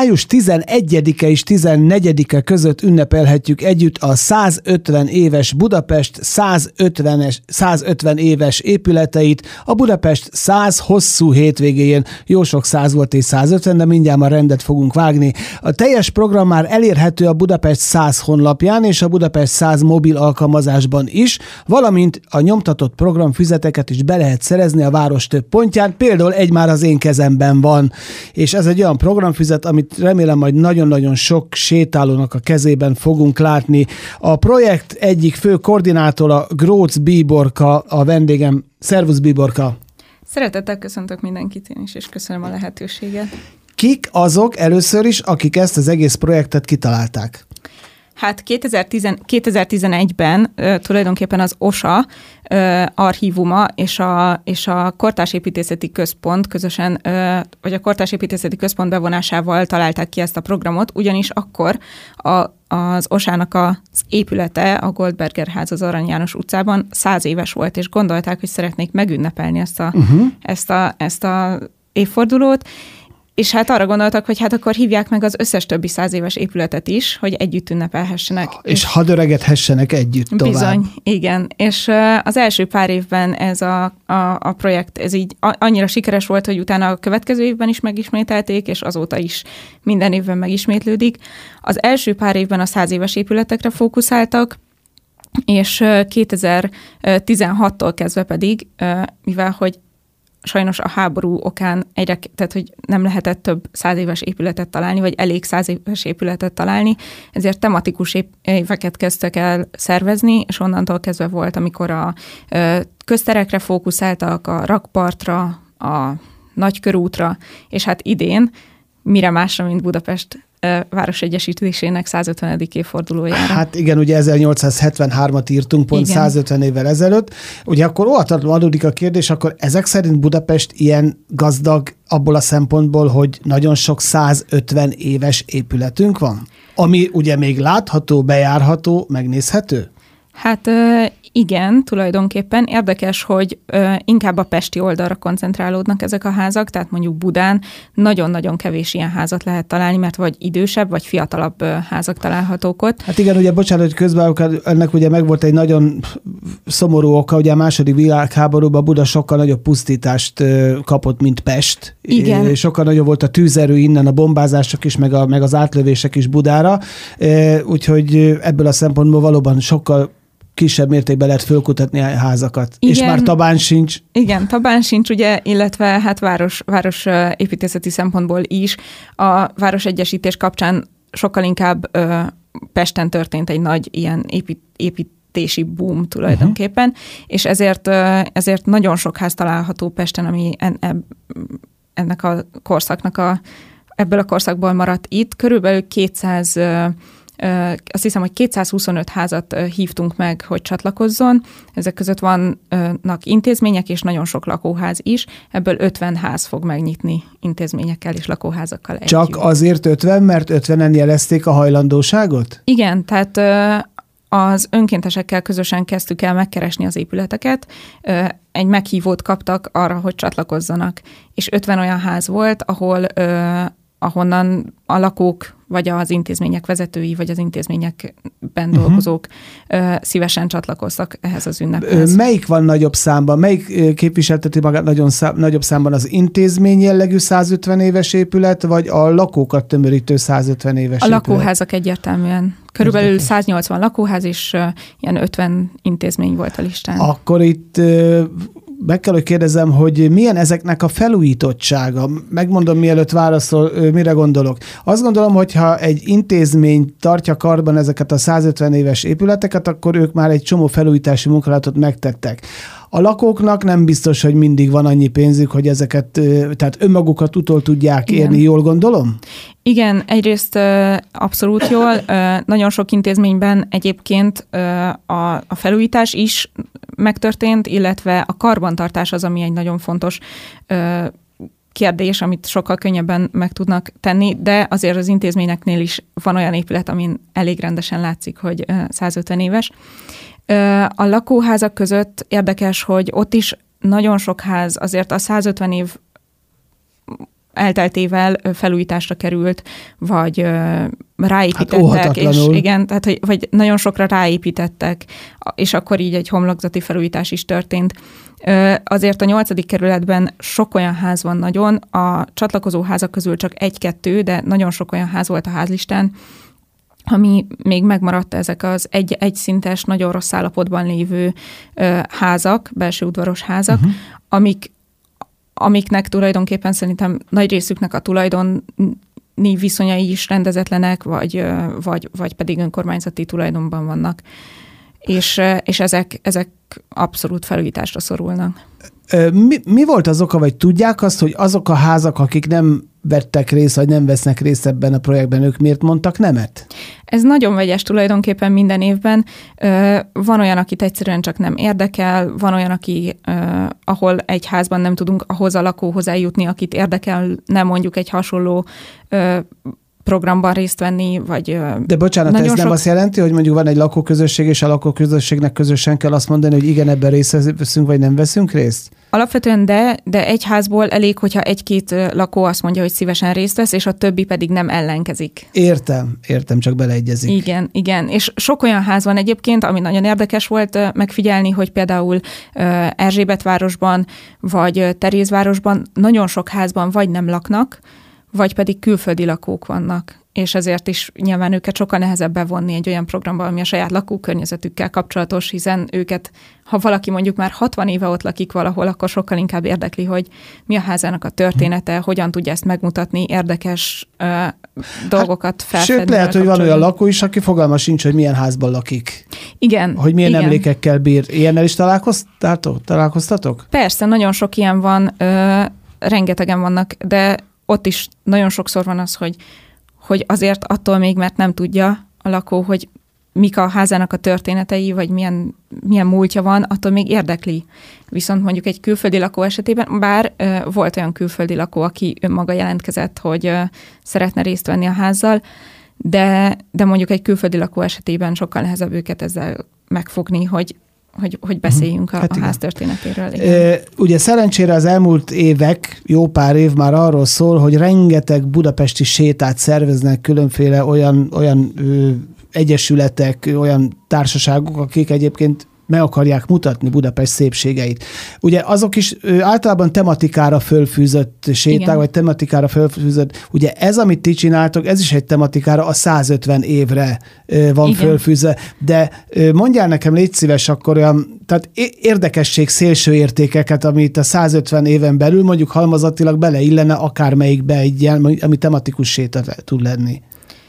május 11-e és 14-e között ünnepelhetjük együtt a 150 éves Budapest 150 éves épületeit, a Budapest 100 hosszú hétvégéjén. Jó sok 100 volt és 150, de mindjárt már rendet fogunk vágni. A teljes program már elérhető a Budapest 100 honlapján és a Budapest 100 mobil alkalmazásban is, valamint a nyomtatott programfüzeteket is be lehet szerezni a város több pontján, például egy már az én kezemben van. És ez egy olyan programfüzet, amit remélem majd nagyon-nagyon sok sétálónak a kezében fogunk látni. A projekt egyik fő koordinátora Grócz Bíborka a vendégem. Szervusz, Bíborka! Szeretettel köszöntök mindenkit én is, és köszönöm a lehetőséget. Kik azok először is, akik ezt az egész projektet kitalálták? Hát 2011-ben tulajdonképpen az OSA archívuma és a Kortárs Építészeti Központ közösen, vagy a Kortárs Építészeti Központ bevonásával találták ki ezt a programot, ugyanis akkor az OSA-nak az épülete, a Goldberger ház az Arany János utcában 100 éves volt, és gondolták, hogy szeretnék megünnepelni ezt a évfordulót, és hát arra gondoltak, hogy hát akkor hívják meg az összes többi 100 éves épületet is, hogy együtt ünnepelhessenek. És hadöregedhessenek együtt tovább. Bizony, igen. És az első pár évben ez a projekt, ez így annyira sikeres volt, hogy utána a következő évben is megismételték, és azóta is minden évben megismétlődik. Az első pár évben a 100 éves épületekre fókuszáltak, és 2016-tól kezdve pedig, mivel hogy sajnos a háború okán tehát hogy nem lehetett több 100 éves épületet találni, vagy elég 100 éves épületet találni, ezért tematikus éveket kezdtek el szervezni, és onnantól kezdve volt, amikor a közterekre fókuszáltak, a rakpartra, a Nagykörútra, és hát idén mire másra, mint Budapest városegyesítésének 150. évfordulójára. Hát igen, ugye 1873-at írtunk pont, igen. 150 évvel ezelőtt. Ugye akkor óhatatlanul adódik a kérdés, akkor ezek szerint Budapest ilyen gazdag abból a szempontból, hogy nagyon sok 150 éves épületünk van? Ami ugye még látható, bejárható, megnézhető? Hát igen, tulajdonképpen. Érdekes, hogy inkább a pesti oldalra koncentrálódnak ezek a házak, tehát mondjuk Budán nagyon-nagyon kevés ilyen házat lehet találni, mert vagy idősebb, vagy fiatalabb házak találhatók ott. Hát igen, ugye bocsánat, hogy közben ennek ugye megvolt egy nagyon szomorú oka, ugye a második világháborúban Buda sokkal nagyobb pusztítást kapott, mint Pest. Igen. Sokkal nagyobb volt a tűzerő innen, a bombázások is, meg az átlövések is Budára, úgyhogy ebből a szempontból valóban sokkal kisebb mértékben lehet fölkutatni a házakat. Igen. És már Tabán sincs. Igen, Tabán sincs, ugye, illetve hát város építészeti szempontból is. A városegyesítés kapcsán sokkal inkább Pesten történt egy nagy ilyen építési boom tulajdonképpen, és ezért nagyon sok ház található Pesten, ami ennek a korszaknak ebből a korszakból maradt itt. Körülbelül 200 azt hiszem, hogy 225 házat hívtunk meg, hogy csatlakozzon. Ezek között vannak intézmények és nagyon sok lakóház is. Ebből 50 ház fog megnyitni intézményekkel és lakóházakkal együtt. Csak azért 50, mert 50-en jelezték a hajlandóságot? Igen, tehát az önkéntesekkel közösen kezdtük el megkeresni az épületeket. Egy meghívót kaptak arra, hogy csatlakozzanak. És 50 olyan ház volt, ahonnan a lakók, vagy az intézmények vezetői, vagy az intézményekben dolgozók szívesen csatlakoztak ehhez az ünnephez. Melyik van nagyobb számban? Melyik képviselteti magát nagyobb számban, az intézmény jellegű 150 éves épület, vagy a lakókat tömörítő 150 éves épület? A lakóházak egyértelműen. Körülbelül 180 lakóház és ilyen 50 intézmény volt a listán. Akkor itt meg kell, hogy kérdezem, hogy milyen ezeknek a felújítottsága. Megmondom, mielőtt válaszol, mire gondolok. Azt gondolom, hogy ha egy intézmény tartja karban ezeket a 150 éves épületeket, akkor ők már egy csomó felújítási munkálatot megtettek. A lakóknak nem biztos, hogy mindig van annyi pénzük, hogy ezeket, tehát önmagukat utol tudják érni, igen. Jól gondolom? Igen, egyrészt abszolút jól. Nagyon sok intézményben egyébként a felújítás is megtörtént, illetve a karbantartás az, ami egy nagyon fontos kérdés, amit sokkal könnyebben meg tudnak tenni, de azért az intézményeknél is van olyan épület, amin elég rendesen látszik, hogy 150 éves. A lakóházak között érdekes, hogy ott is nagyon sok ház, azért a 150 év elteltével felújításra került, vagy ráépítettek, és igen, tehát, vagy nagyon sokra ráépítettek, és akkor így egy homlokzati felújítás is történt. Azért a 8. kerületben sok olyan ház van nagyon, a csatlakozó házak közül csak 1-2, de nagyon sok olyan ház volt a házlistán, ami még megmaradt, ezek az egyszintes, nagyon rossz állapotban lévő házak, belső udvaros házak, amiknek tulajdonképpen szerintem nagy részüknek a tulajdoni viszonyai is rendezetlenek, vagy pedig önkormányzati tulajdonban vannak. És ezek abszolút felújításra szorulnak. Mi volt az oka, vagy tudják azt, hogy azok a házak, akik nem vettek részt, vagy nem vesznek részt ebben a projektben, ők miért mondtak nemet? Ez nagyon vegyes tulajdonképpen minden évben. Van olyan, akit egyszerűen csak nem érdekel, van olyan, ahol egy házban nem tudunk ahhoz a lakóhoz eljutni, akit érdekel, nem mondjuk egy hasonló programban részt venni, vagy... De bocsánat, ez nem azt jelenti, hogy mondjuk van egy lakóközösség, és a lakóközösségnek közösen kell azt mondani, hogy igen, ebben részt veszünk, vagy nem veszünk részt? Alapvetően de egy házból elég, hogyha 1-2 lakó azt mondja, hogy szívesen részt vesz, és a többi pedig nem ellenkezik. Értem, csak beleegyezik. Igen. És sok olyan ház van egyébként, ami nagyon érdekes volt megfigyelni, hogy például Erzsébetvárosban, vagy Terézvárosban nagyon sok házban vagy nem laknak, vagy pedig külföldi lakók vannak, és ezért is nyilván őket sokkal nehezebb bevonni egy olyan programba, ami a saját lakókörnyezetükkel kapcsolatos, hiszen őket, ha valaki mondjuk már 60 éve ott lakik valahol, akkor sokkal inkább érdekli, hogy mi a házának a története, hogyan tudja ezt megmutatni, érdekes dolgokat felfedni. Sőt, lehet, hogy van olyan lakó is, aki fogalma sincs, hogy milyen házban lakik. Igen. Hogy milyen emlékekkel bír. Ilyennel is találkoztatok? Persze, nagyon sok ilyen van, rengetegen vannak, de ott is nagyon sokszor van az, hogy azért attól még, mert nem tudja a lakó, hogy mik a házának a történetei, vagy milyen múltja van, attól még érdekli. Viszont mondjuk egy külföldi lakó esetében, bár volt olyan külföldi lakó, aki önmaga jelentkezett, hogy szeretne részt venni a házzal, de mondjuk egy külföldi lakó esetében sokkal nehezebb őket ezzel megfogni, hogy beszéljünk a ház történetéről. Ugye szerencsére az elmúlt évek, jó pár év már arról szól, hogy rengeteg budapesti sétát szerveznek különféle olyan egyesületek, olyan társaságok, akik egyébként meg akarják mutatni Budapest szépségeit. Ugye azok is általában tematikára fölfűzött séták, igen, vagy tematikára fölfűzött. Ugye ez, amit ti csináltok, ez is egy tematikára, a 150 évre van, igen, fölfűzve. De mondjál nekem, légy szíves, akkor olyan, tehát érdekesség, szélső értékeket, amit a 150 éven belül mondjuk halmazatilag beleillene akármelyikbe egy ilyen, ami tematikus séta tud lenni.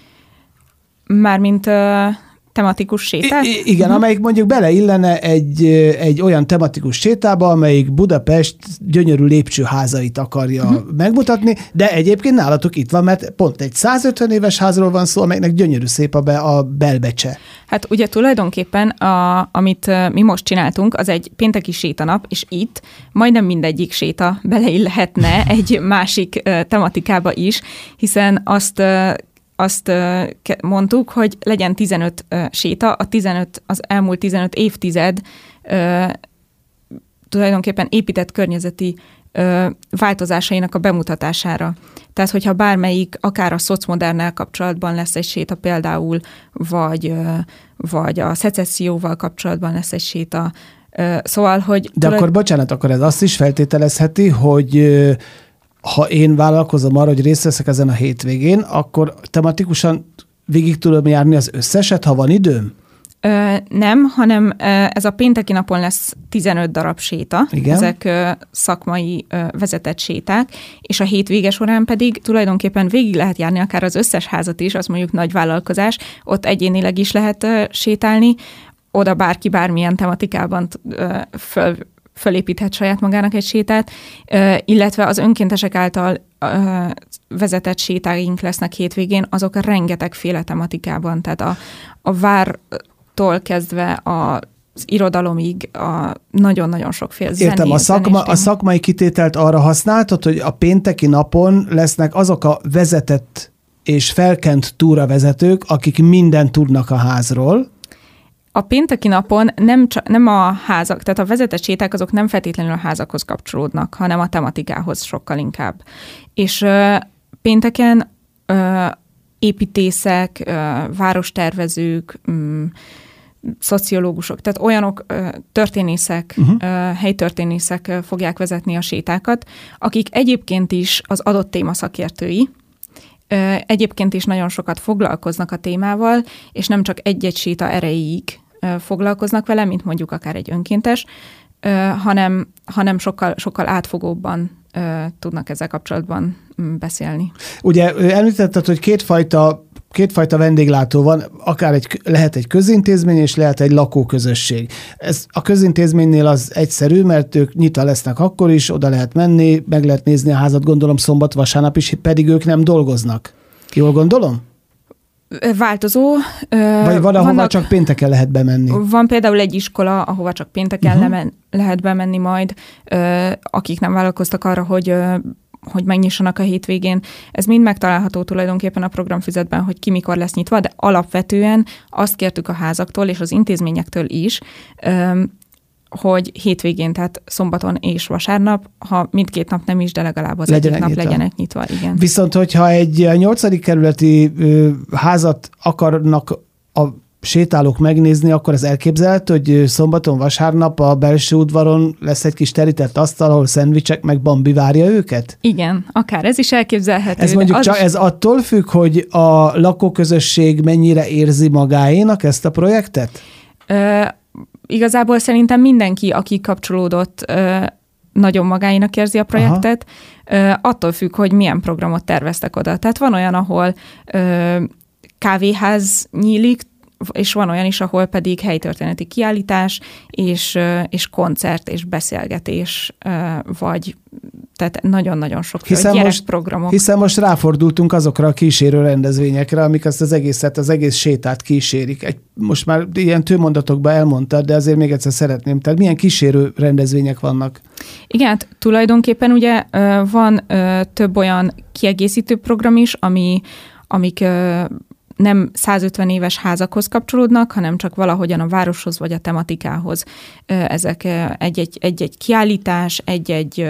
Mármint tematikus sétát? Igen, amelyik mondjuk beleillene egy olyan tematikus sétába, amelyik Budapest gyönyörű lépcsőházait akarja megmutatni, de egyébként nálatok itt van, mert pont egy 150 éves házról van szó, amelynek gyönyörű szép a belbecse. Hát ugye tulajdonképpen, amit mi most csináltunk, az egy pénteki sétanap, és itt majdnem mindegyik séta beleillhetne egy másik tematikába is, hiszen azt mondtuk, hogy legyen 15 séta, az elmúlt 15 évtized tulajdonképpen épített környezeti változásainak a bemutatására. Tehát, hogyha bármelyik, akár a szocmodernnel kapcsolatban lesz egy séta például, vagy a szecesszióval kapcsolatban lesz egy séta. Szóval, hogy... De akkor bocsánat, akkor ez azt is feltételezheti, hogy ha én vállalkozom arra, hogy részt veszek ezen a hétvégén, akkor tematikusan végig tudom járni az összeset, ha van időm? Nem, hanem ez a pénteki napon lesz 15 darab séta. Igen. Ezek szakmai vezetett séták, és a hétvége során pedig tulajdonképpen végig lehet járni akár az összes házat is, az mondjuk nagy vállalkozás, ott egyénileg is lehet sétálni, oda bárki bármilyen tematikában fölépíthet saját magának egy sétát, illetve az önkéntesek által vezetett sétáink lesznek hétvégén, azok rengetegféle tematikában, tehát a vártól kezdve az irodalomig nagyon-nagyon sokféle zenét. Értem, a szakmai kitételt arra használtad, hogy a pénteki napon lesznek azok a vezetett és felkent túravezetők, akik mindent tudnak a házról. A pénteki napon nem a házak, tehát a vezetett séták azok nem feltétlenül a házakhoz kapcsolódnak, hanem a tematikához sokkal inkább. És pénteken építészek, várostervezők, szociológusok, tehát olyanok, történészek, helytörténészek fogják vezetni a sétákat, akik egyébként is az adott téma szakértői, egyébként is nagyon sokat foglalkoznak a témával, és nem csak egy-egy séta erejéig foglalkoznak vele, mint mondjuk akár egy önkéntes, hanem sokkal átfogóbban tudnak ezzel kapcsolatban beszélni. Ugye említetted, hogy kétfajta vendéglátó van, lehet egy közintézmény, és lehet egy lakóközösség. Ez a közintézménynél az egyszerű, mert ők nyitva lesznek akkor is, oda lehet menni, meg lehet nézni a házat, gondolom szombat, vasárnap is, pedig ők nem dolgoznak. Jól gondolom? Változó. Vagy van, ahova csak pénteken lehet bemenni? Van például egy iskola, ahova csak pénteken lehet bemenni majd, akik nem vállalkoztak arra, hogy megnyissanak a hétvégén. Ez mind megtalálható tulajdonképpen a programfüzetben, hogy ki mikor lesz nyitva, de alapvetően azt kértük a házaktól és az intézményektől is, hogy hétvégén, tehát szombaton és vasárnap, ha mindkét nap nem is, de legalább az egyik nap legyenek nyitva. Igen. Viszont, hogyha egy 8. kerületi házat akarnak a sétálók megnézni, akkor ez elképzelhető, hogy szombaton, vasárnap a belső udvaron lesz egy kis terített asztal, ahol szendvicsek meg bambi várja őket? Igen, akár ez is elképzelhető. Ez mondjuk ez attól függ, hogy a lakóközösség mennyire érzi magáénak ezt a projektet? Igazából szerintem mindenki, aki kapcsolódott, nagyon magáénak érzi a projektet, attól függ, hogy milyen programot terveztek oda. Tehát van olyan, ahol kávéház nyílik, és van olyan is, ahol pedig helytörténeti kiállítás, és koncert, és beszélgetés, vagy tehát nagyon-nagyon sok gyerekprogramok. Hiszen most ráfordultunk azokra a kísérő rendezvényekre, amik azt az egész sétát kísérik. Most már ilyen tőmondatokban elmondtad, de azért még egyszer szeretném. Tehát milyen kísérő rendezvények vannak? Igen, hát tulajdonképpen ugye van több olyan kiegészítő program is, amik nem 150 éves házakhoz kapcsolódnak, hanem csak valahogyan a városhoz vagy a tematikához. Ezek egy-egy kiállítás, egy-egy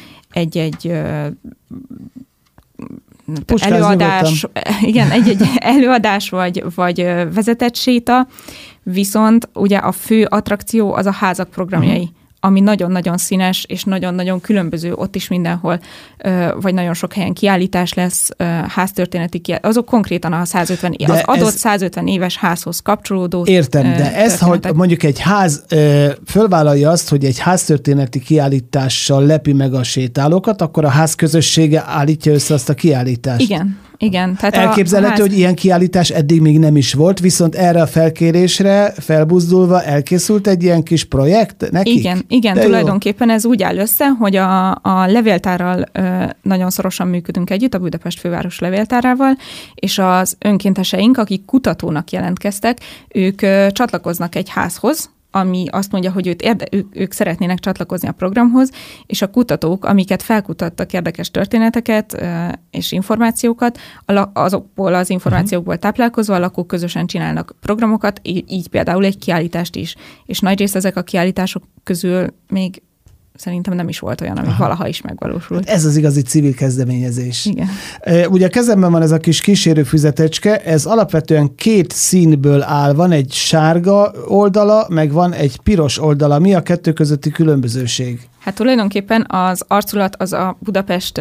előadás, igen, egy előadás vagy vezetett séta, viszont ugye a fő attrakció az a házak programjai, ami nagyon-nagyon színes, és nagyon-nagyon különböző ott is mindenhol, vagy nagyon sok helyen kiállítás lesz, háztörténeti kiállítás, azok konkrétan a 150 éves házhoz kapcsolódó. Értem, de ez, hogy mondjuk egy ház fölvállalja azt, hogy egy háztörténeti kiállítással lepi meg a sétálókat, akkor a ház közössége állítja össze azt a kiállítást. Igen. Tehát elképzelhető, hogy ilyen kiállítás eddig még nem is volt, viszont erre a felkérésre felbuzdulva elkészült egy ilyen kis projekt nekik? Igen, tulajdonképpen ez úgy áll össze, hogy a levéltárral nagyon szorosan működünk együtt, a Budapest főváros levéltárával, és az önkénteseink, akik kutatónak jelentkeztek, ők csatlakoznak egy házhoz, ami azt mondja, hogy ők szeretnének csatlakozni a programhoz, és a kutatók, amiket felkutattak érdekes történeteket és információkat, azokból az információkból táplálkozva a lakók közösen csinálnak programokat, így például egy kiállítást is. És nagyrészt ezek a kiállítások közül még szerintem nem is volt olyan, ami valaha is megvalósult. Ez az igazi civil kezdeményezés. Igen. Ugye a kezemben van ez a kis kísérőfüzetecske, ez alapvetően 2 színből áll, van egy sárga oldala, meg van egy piros oldala. Mi a kettő közötti különbözőség? Hát tulajdonképpen az arculat az a Budapest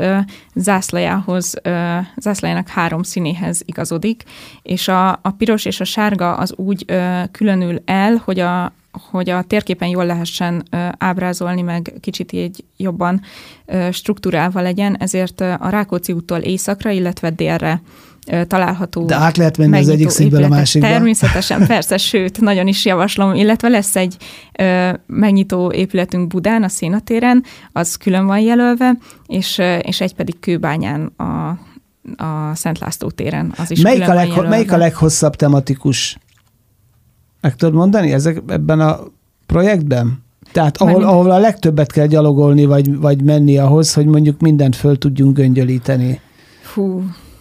zászlajának 3 színéhez igazodik, és a piros és a sárga az úgy különül el, hogy a térképen jól lehessen ábrázolni, meg kicsit így jobban struktúrálva legyen, ezért a Rákóczi úttól északra, illetve délre található. De át lehet menni az egyik színből a másikba? Természetesen, persze, sőt, nagyon is javaslom, illetve lesz egy megnyitó épületünk Budán, a Szénatéren, az külön van jelölve, és egy pedig Kőbányán a Szent László téren, az is külön van jelölve. Melyik a leghosszabb tematikus? Meg tudod mondani ebben a projektben? Tehát ahol a legtöbbet kell gyalogolni, vagy menni ahhoz, hogy mondjuk mindent föl tudjunk göngyölíteni.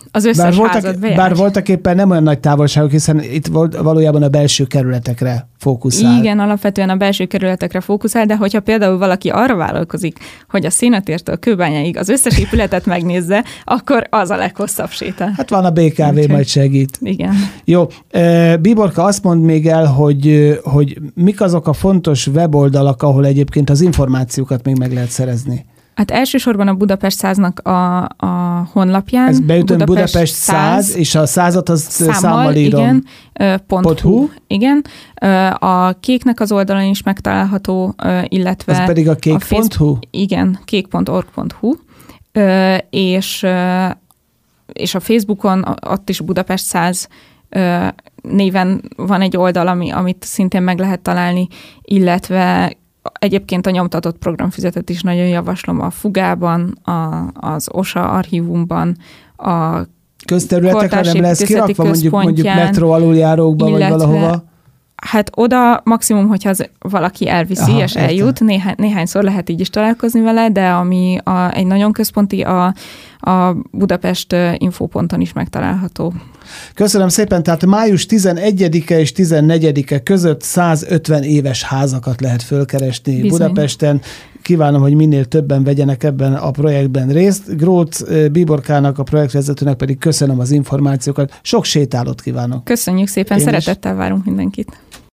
az összes házat bejárni. Bár voltak éppen nem olyan nagy távolságok, hiszen itt valójában a belső kerületekre fókuszál. Igen, alapvetően a belső kerületekre fókuszál, de hogyha például valaki arra vállalkozik, hogy a Szénatértől Kőbányáig az összes épületet megnézze, akkor az a leghosszabb séta. Hát van a BKV, majd segít. Igen. Jó. Bíborka, azt mondd még el, hogy mik azok a fontos weboldalak, ahol egyébként az információkat még meg lehet szerezni. Hát elsősorban a Budapest 100-nak a honlapján. Ez beütöm Budapest 100, és a 100-at az számmal írom. Igen, .hu. Igen. A Kéknek az oldalon is megtalálható, illetve... Ez pedig a kék.hu? Igen, kék.org.hu. És a Facebookon ott is Budapest 100 néven van egy oldal, amit szintén meg lehet találni, illetve egyébként a nyomtatott programfüzetet is nagyon javaslom a Fugában, az OSA archívumban, a közterületekre nem lesz kirakva, mondjuk metró aluljárókba, vagy valahova? Hát oda maximum, hogyha valaki elviszi, és eljut, néhányszor lehet így is találkozni vele, de ami egy nagyon központi, a Budapest infóponton is megtalálható. Köszönöm szépen, tehát május 11-e és 14-e között 150 éves házakat lehet fölkeresni Bizony. Budapesten. Kívánom, hogy minél többen vegyenek ebben a projektben részt. Grócz Bíborkának, a projektvezetőnek pedig köszönöm az információkat. Sok sétálót kívánok. Köszönjük szépen, szeretettel várunk mindenkit.